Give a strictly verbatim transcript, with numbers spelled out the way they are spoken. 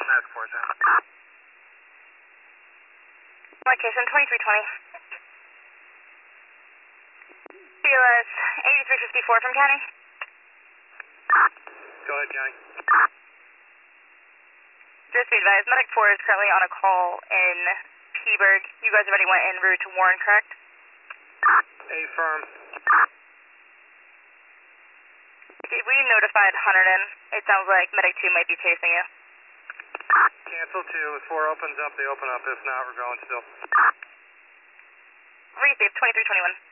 Task Force, huh? Location twenty-three twenty. B L S eighty-three fifty-four from County. Go ahead, County. Just be advised, Medic four is currently on a call in Peaburg. You guys already went en route to Warren, correct? Affirm. We notified Hunterdon. It sounds like Medic two might be chasing you. Cancel two. If four opens up, they open up. If not, we're going still. Received, twenty-three twenty-one.